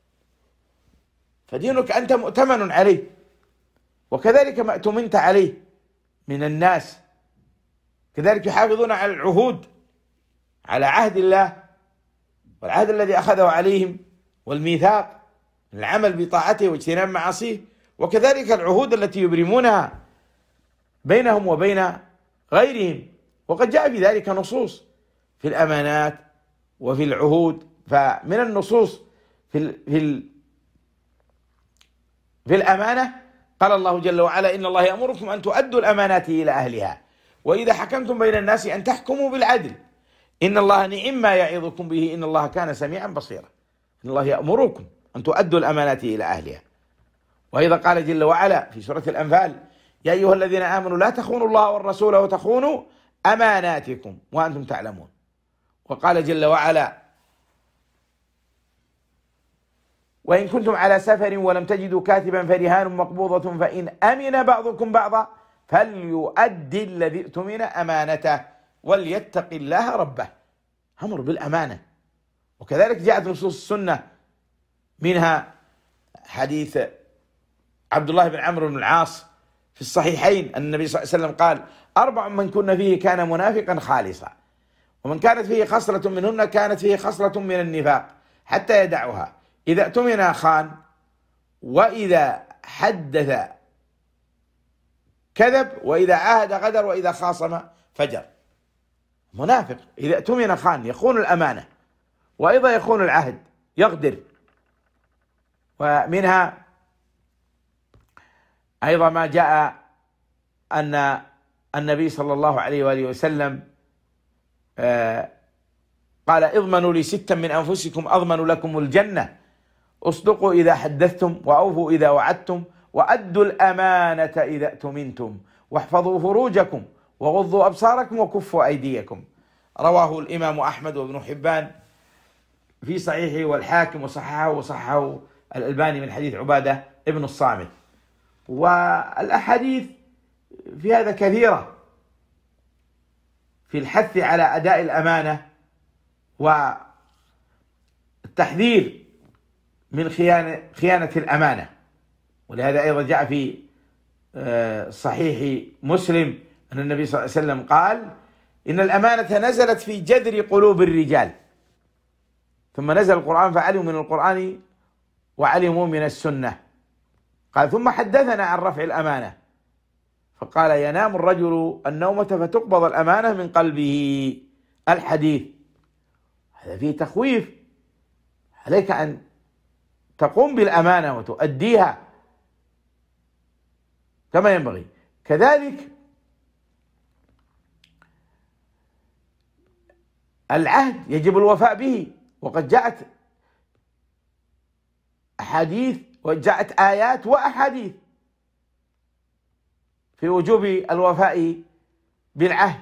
فدينك أنت مؤتمن عليه، وكذلك ما اؤتمنت عليه من الناس، كذلك يحافظون على العهود، على عهد الله والعهد الذي أخذه عليهم والميثاق، العمل بطاعته واجتناب معاصيه، وكذلك العهود التي يبرمونها بينهم وبين غيرهم. وقد جاء في ذلك نصوص في الأمانات وفي العهود. فمن النصوص في ال في ال في الأمانة قال الله جل وعلا: إن الله يأمركم أن تؤدوا الأمانات إلى أهلها وإذا حكمتم بين الناس أن تحكموا بالعدل إن الله نعم ما يعظكم به إن الله كان سميعا بصيرا. إن الله يأمركم أن تؤدوا الأمانات إلى أهلها وأيضا قال جل وعلا في سورة الأنفال: يا أيها الذين آمنوا لا تخونوا الله والرسول وتخونوا أماناتكم وأنتم تعلمون. وقال جل وعلا: وإن كنتم على سفر ولم تجدوا كاتبا فرهان مقبوضة فإن أمن بعضكم بعضا فليؤدي الذي اؤتمن أمانته وليتق الله ربه. أمر بالأمانة. وكذلك جاءت نصوص السنة، منها حديث عبد الله بن عمرو بن العاص في الصحيحين أن النبي صلى الله عليه وسلم قال: أربع من كن فيه كان منافقا خالصا، ومن كانت فيه خصلة منهن كانت فيه خصلة من النفاق حتى يدعها: إذا اؤتمن خان، وإذا حدث كذب، وإذا عاهد غدر، وإذا خاصم فجر. منافق إذا اؤتمن خان، يخون الأمانة، وأيضا يخون العهد، يغدر. ومنها أيضا ما جاء أن النبي صلى الله عليه وآله وسلم قال: اضمنوا لي ستا من أنفسكم أضمن لكم الجنة: اصدقوا إذا حدثتم، وأوفوا إذا وعدتم، وأدوا الأمانة إذا اؤتمنتم، واحفظوا فروجكم، وغضوا أبصاركم، وكفوا أيديكم. رواه الإمام أحمد وابن حبان في صحيحه، والحاكم وصححه وصححه الألباني من حديث عبادة ابن الصامت. والأحاديث في هذا كثيرة في الحث على أداء الأمانة والتحذير من خيانة, خيانة الأمانة. ولهذا أيضا جاء في صحيح مسلم أن النبي صلى الله عليه وسلم قال: إن الأمانة نزلت في جذر قلوب الرجال، ثم نزل القرآن فعلموا من القرآن وعلموا من السنة. قال: ثم حدثنا عن رفع الأمانة، فقال: ينام الرجل النومة فتقبض الأمانة من قلبه. الحديث هذا فيه تخويف، عليك أن تقوم بالأمانة وتؤديها كما ينبغي. كذلك العهد يجب الوفاء به، وقد جاءت أحاديث وجاءت آيات وأحاديث في وجوب الوفاء بالعهد.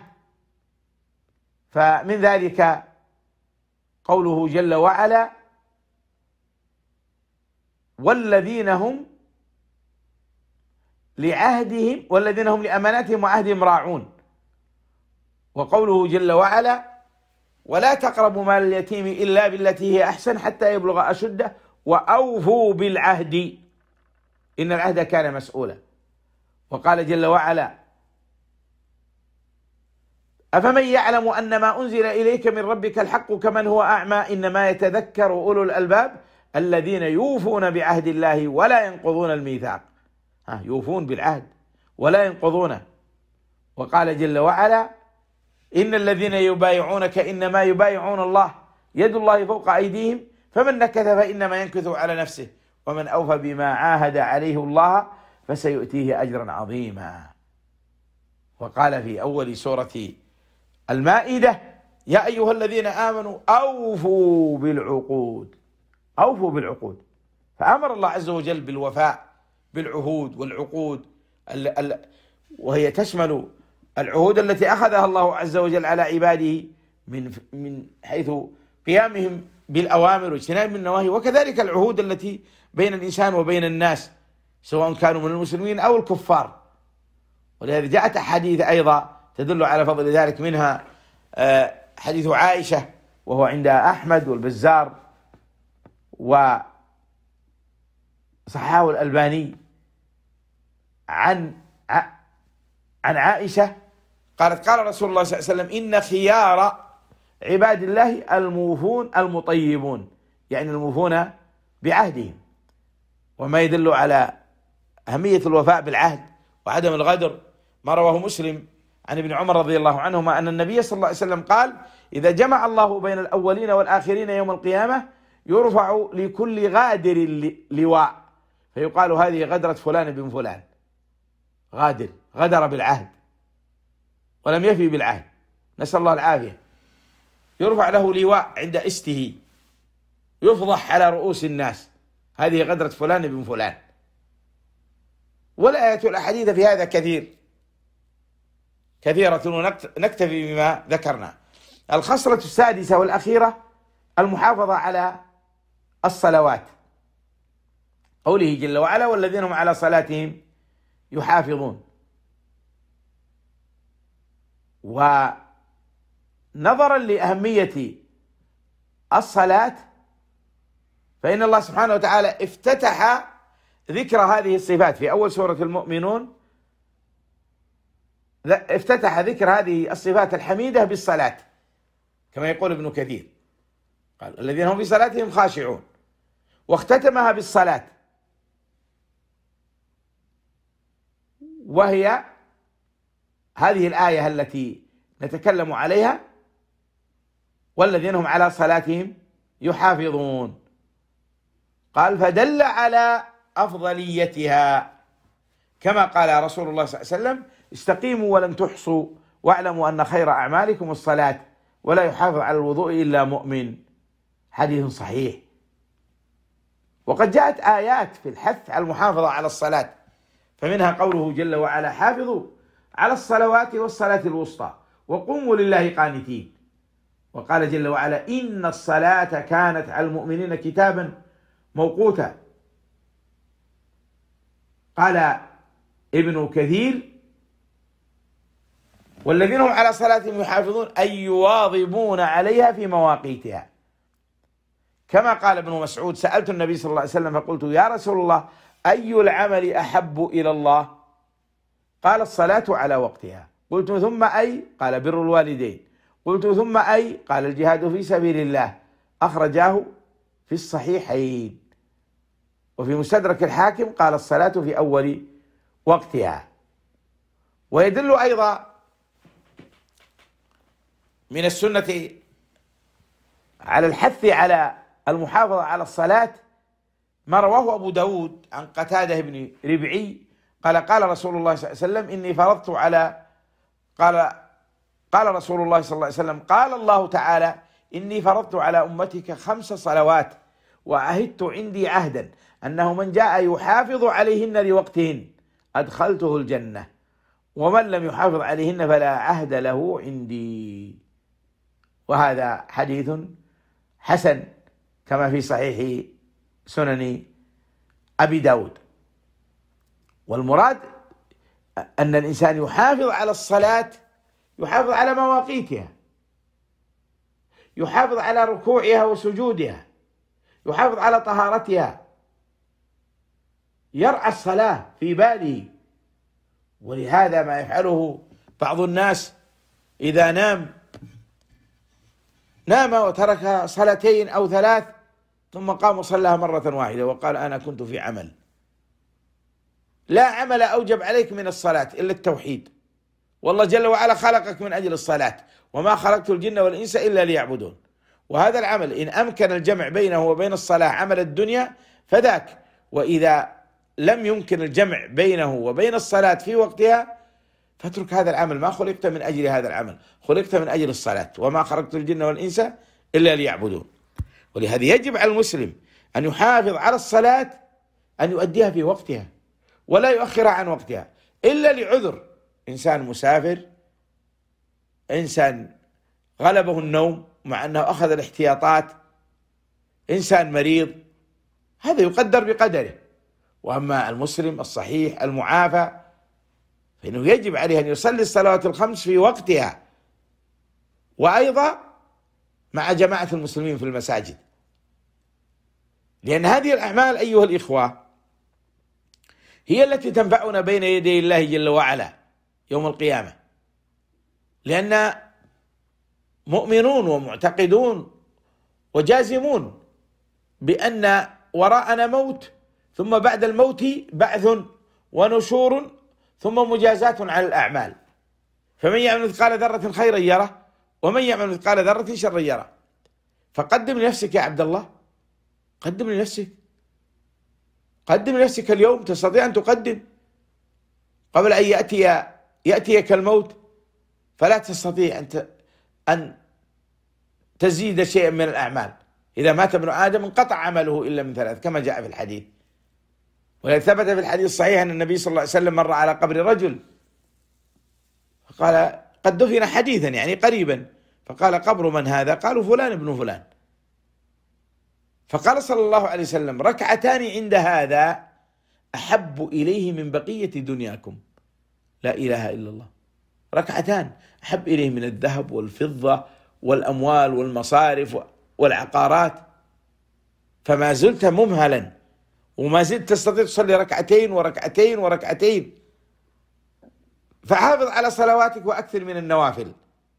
فمن ذلك قوله جل وعلا: والذين هم لعهدهم والذين هم لأماناتهم وعهدهم راعون. وقوله جل وعلا: ولا تقربوا مال اليتيم إلا بالتي هي أحسن حتى يبلغ أشده وأوفوا بالعهد إن العهد كان مسؤولا. وقال جل وعلا: أفمن يعلم أن ما أنزل إليك من ربك الحق كمن هو أعمى إنما يتذكر أولو الألباب الذين يوفون بعهد الله ولا ينقضون الميثاق. ها، يوفون بالعهد ولا ينقضونه. وقال جل وعلا: إن الذين يبايعونك إنما يبايعون الله يد الله فوق أيديهم فمن نكث فإنما ينكث على نفسه ومن أوفى بما عاهد عليه الله فسيؤتيه أجرا عظيما. وقال في أول سورة المائدة: يا أيها الذين آمنوا أوفوا بالعقود. أوفوا بالعقود. فأمر الله عز وجل بالوفاء بالعهود والعقود، وهي تشمل العهود التي أخذها الله عز وجل على عباده من من حيث قيامهم بالأوامر واجتناب النواهي، وكذلك العهود التي بين الإنسان وبين الناس سواء كانوا من المسلمين أو الكفار. ولهذا جاءت أحاديث أيضا تدل على فضل ذلك، منها حديث عائشة وهو عند أحمد والبزار وصححه الألباني عن عن عائشة قالت: قال رسول الله صلى الله عليه وسلم: إن خيار عباد الله الموفون المطيبون، يعني الموفون بعهدهم. وما يدل على أهمية الوفاء بالعهد وعدم الغدر ما رواه مسلم عن ابن عمر رضي الله عنهما أن النبي صلى الله عليه وسلم قال: إذا جمع الله بين الأولين والآخرين يوم القيامة يرفع لكل غادر لواء فيقال: هذه غدرة فلان بن فلان. غادر غدر بالعهد ولم يفي بالعهد، نسأل الله العافية. يرفع له لواء عند استه يفضح على رؤوس الناس: هذه غدرة فلان بن فلان. والآيات والأحاديث في هذا كثير كثيرة، ونكتفي بما ذكرنا. الخصلة السادسة والأخيرة المحافظة على الصلوات، قوله جل وعلا: والذين هم على صلاتهم يحافظون. ونظرا لأهمية الصلاة فإن الله سبحانه وتعالى افتتح ذكر هذه الصفات في أول سورة المؤمنون، افتتح ذكر هذه الصفات الحميدة بالصلاة، كما يقول ابن كثير، قال: الذين هم في صلاتهم خاشعون، واختتمها بالصلاة، وهي هذه الآية التي نتكلم عليها: والذين هم على صلاتهم يحافظون. قال: فدل على أفضليتها، كما قال رسول الله صلى الله عليه وسلم: استقيموا ولم تحصوا واعلموا أن خير أعمالكم الصلاة ولا يحافظ على الوضوء إلا مؤمن. حديث صحيح. وقد جاءت آيات في الحث على المحافظة على الصلاة، فمنها قوله جل وعلا: حافظوا على الصلوات والصلاة الوسطى وقوموا لله قانتين. وقال جل وعلا: إن الصلاة كانت على المؤمنين كتابا موقوتا. قال ابن كثير: والذين هم على صلاتهم يحافظون أي يواظبون عليها في مواقيتها، كما قال ابن مسعود: سألت النبي صلى الله عليه وسلم فقلت: يا رسول الله، أي العمل أحب إلى الله؟ قال: الصلاة على وقتها. قلت: ثم أي؟ قال: بر الوالدين. قلت: ثم أي؟ قال: الجهاد في سبيل الله. أخرجاه في الصحيحين. وفي مستدرك الحاكم قال: الصلاة في أول وقتها. ويدل أيضا من السنة على الحث على المحافظة على الصلاة ما رواه أبو داود عن قتادة بن ربعي قال: قال رسول الله صلى الله عليه وسلم: إني فرضت على قال قال رسول الله صلى الله عليه وسلم: قال الله تعالى: إني فرضت على أمتك خمس صلوات وعهدت عندي عهدا أنه من جاء يحافظ عليهن لوقتهن أدخلته الجنة، ومن لم يحافظ عليهن فلا عهد له عندي. وهذا حديث حسن كما في صحيح سنن أبي داود. والمراد أن الإنسان يحافظ على الصلاة، يحافظ على مواقيتها، يحافظ على ركوعها وسجودها، يحافظ على طهارتها، يرعى الصلاة في باله. ولهذا ما يفعله بعض الناس إذا نام نام وترك صلاتين أو ثلاث ثم قام وصلاها مرة واحدة وقال: أنا كنت في عمل. لا عمل أوجب عليك من الصلاة إلا التوحيد، والله جل وعلا خلقك من أجل الصلاة: وما خلقت الجن والإنس إلا ليعبدون. وهذا العمل إن أمكن الجمع بينه وبين الصلاة عمل الدنيا فذاك، وإذا لم يمكن الجمع بينه وبين الصلاة في وقتها فاترك هذا العمل. ما خلقت من أجل هذا العمل، خلقت من أجل الصلاة: وما خلقت الجن والإنس إلا ليعبدون. ولهذا يجب على المسلم أن يحافظ على الصلاة، أن يؤديها في وقتها ولا يؤخرها عن وقتها إلا لعذر: إنسان مسافر، إنسان غلبه النوم مع أنه أخذ الاحتياطات، إنسان مريض، هذا يقدر بقدره. وأما المسلم الصحيح المعافى فإنه يجب عليه أن يصلي الصلوات الخمس في وقتها، وأيضا مع جماعة المسلمين في المساجد، لأن هذه الأعمال أيها الإخوة هي التي تنفعنا بين يدي الله جل وعلا يوم القيامة، لأن مؤمنون ومعتقدون وجازمون بأن وراءنا موت، ثم بعد الموت بعث ونشور، ثم مجازات على الأعمال. فمن يعمل مثقال ذرة خيرا يره، ومن يعمل مثقال ذرة شرا يره. فقدم لنفسك يا عبد الله، قدم لنفسك، قدم لنفسك اليوم، تستطيع أن تقدم قبل أن يأتي يأتيك الموت، فلا تستطيع أن أن تزيد شيئا من الأعمال. إذا مات ابن آدم انقطع عمله إلا من ثلاث، كما جاء في الحديث: وثبت في الحديث الصحيح أن النبي صلى الله عليه وسلم مر على قبر رجل فقال قد دفن حديثا يعني قريبا، فقال قبر من هذا؟ قالوا فلان ابن فلان. فقال صلى الله عليه وسلم ركعتان عند هذا أحب إليه من بقية دنياكم. لا إله إلا الله، ركعتان أحب إليه من الذهب والفضة والأموال والمصارف والعقارات. فما زلت ممهلا وما زلت تستطيع تصلي ركعتين وركعتين وركعتين. فحافظ على صلواتك وأكثر من النوافل،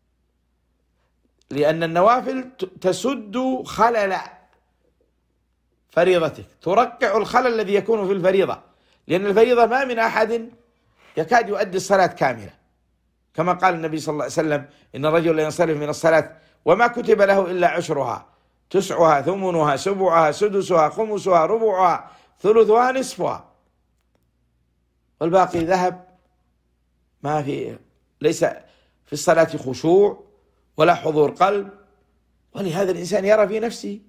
لأن النوافل تسد خلل فريضتك، ترقع الخلل الذي يكون في الفريضة، لأن الفريضة ما من أحد يكاد يؤدي الصلاة كاملة، كما قال النبي صلى الله عليه وسلم إن الرجل لا ينصرف من الصلاة وما كتب له إلا عشرها، تسعها، ثمنها، سبعها، سدسها، خمسها، ربعها، ثلثها، نصفها، والباقي ذهب. ما في ليس في الصلاة خشوع ولا حضور قلب، ولهذا الإنسان يرى في نفسه،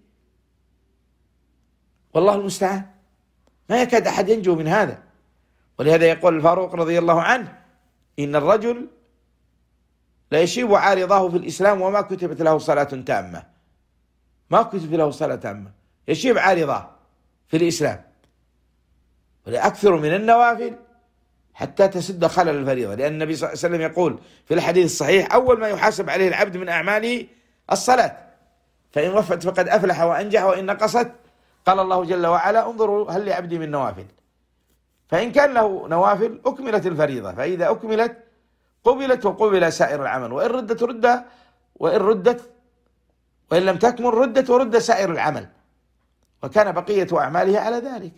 والله المستعان، ما يكاد أحد ينجو من هذا. ولهذا يقول الفاروق رضي الله عنه إن الرجل لا يشيب عارضاه في الإسلام وما كتبت له صلاة تامة، ما كتب له صلاة تامة، يشيب عارضاه في الإسلام، ولأكثر من النوافل حتى تسد خلل الفريضة، لأن النبي صلى الله عليه وسلم يقول في الحديث الصحيح أول ما يحاسب عليه العبد من أعماله الصلاة، فإن وفت فقد أفلح وأنجح، وإن نقصت قال الله جل وعلا انظروا هل لعبدي من نوافل. فإن كان له نوافل أكملت الفريضة، فإذا أكملت قبلت وقبل سائر العمل، وإن ردت رد وإن ردت وإن لم تكمل ردت ورد سائر العمل، وكان بقية أعماله على ذلك.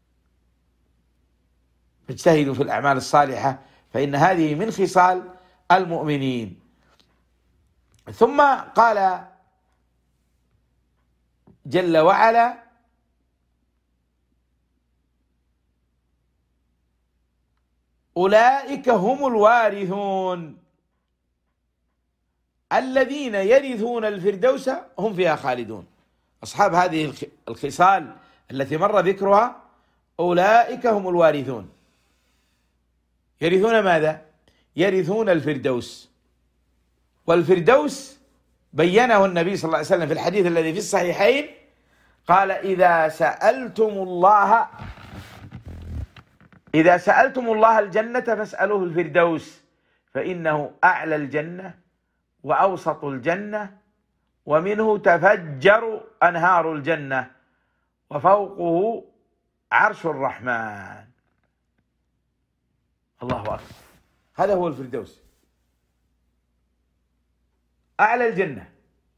فاجتهدوا في الأعمال الصالحة فإن هذه من خصال المؤمنين. ثم قال جل وعلا أولئك هم الوارثون الذين يرثون الفردوس هم فيها خالدون. أصحاب هذه الخصال التي مر ذكرها أولئك هم الوارثون، يرثون ماذا؟ يرثون الفردوس. والفردوس بينه النبي صلى الله عليه وسلم في الحديث الذي في الصحيحين قال إذا سألتم الله إذا سألتم الله الجنة فاسألوه الفردوس فإنه أعلى الجنة وأوسط الجنة ومنه تفجر أنهار الجنة وفوقه عرش الرحمن. الله أكبر، هذا هو الفردوس، أعلى الجنة،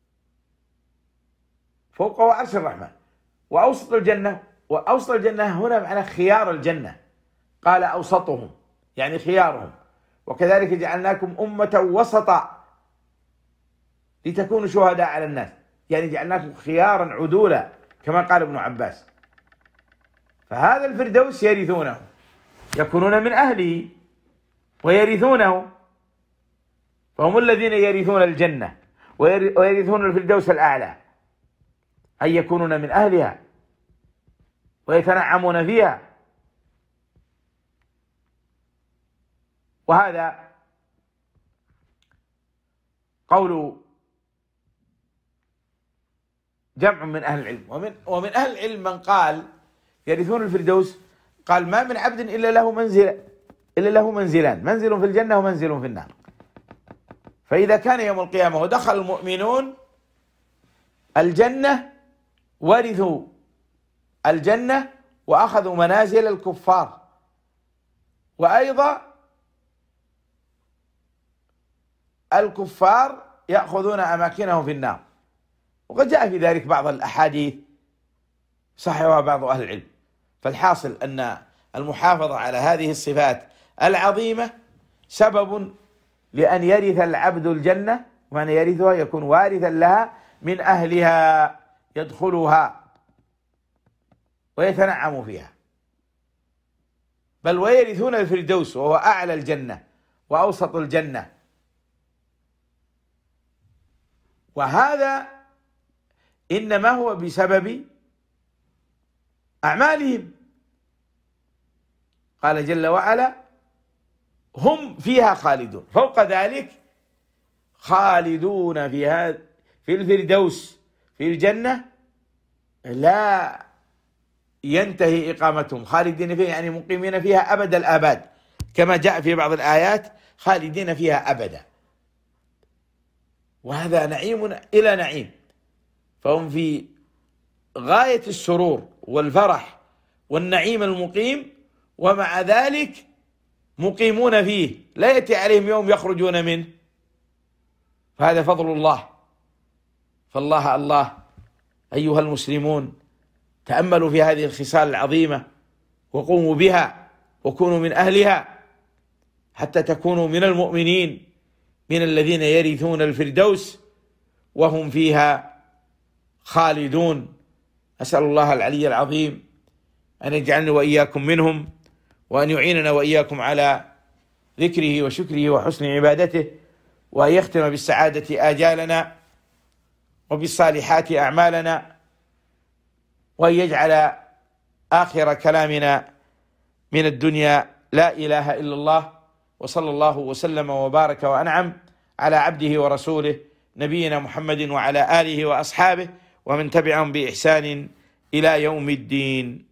فوقه عرش الرحمن، وأوسط الجنة. وأوسط الجنة هنا معنى خيار الجنة، قال أوسطهم يعني خيارهم. وكذلك جعلناكم أمة وسطا لتكونوا شهداء على الناس، يعني جعلناكم خيارا عدولا كما قال ابن عباس. فهذا الفردوس يرثونه، يكونون من أهله ويرثونه، فهم الذين يرثون الجنة ويرثون الفردوس الأعلى، أي يكونون من أهلها ويتنعمون فيها. وهذا قول جمع من أهل العلم. ومن, ومن أهل العلم من قال يرثون الفردوس، قال ما من عبد إلا له منزل إلا له منزلان، منزل في الجنة ومنزل في النار. فإذا كان يوم القيامة ودخل المؤمنون الجنة ورثوا الجنة وأخذوا منازل الكفار، وأيضا الكفار يأخذون أماكنهم في النار. وقد جاء في ذلك بعض الأحاديث صححها بعض أهل العلم. فالحاصل أن المحافظة على هذه الصفات العظيمة سبب لأن يرث العبد الجنة، وأن يرثها يكون وارثا لها من أهلها، يدخلها ويتنعم فيها. بل ويرثون الفردوس وهو أعلى الجنة وأوسط الجنة. وهذا إنما هو بسبب أعمالهم، قال جل وعلا هم فيها خالدون. فوق ذلك خالدون فيها في الفردوس في الجنة لا ينتهي إقامتهم، خالدين فيها يعني مقيمين فيها أبد الآباد، كما جاء في بعض الآيات خالدين فيها أبدا، وهذا نعيم إلى نعيم. فهم في غاية السرور والفرح والنعيم المقيم، ومع ذلك مقيمون فيه، لا يأتي عليهم يوم يخرجون منه، فهذا فضل الله. فالله الله أيها المسلمون، تأملوا في هذه الخصال العظيمة وقوموا بها وكونوا من أهلها حتى تكونوا من المؤمنين، من الذين يرثون الفردوس وهم فيها خالدون. أسأل الله العلي العظيم أن يجعلنا وإياكم منهم، وأن يعيننا وإياكم على ذكره وشكره وحسن عبادته، وأن يختم بالسعادة آجالنا وبالصالحات أعمالنا، وأن يجعل آخر كلامنا من الدنيا لا إله إلا الله. وصلى الله وسلم وبارك وأنعم على عبده ورسوله نبينا محمد وعلى آله وأصحابه ومن تبعهم بإحسان إلى يوم الدين.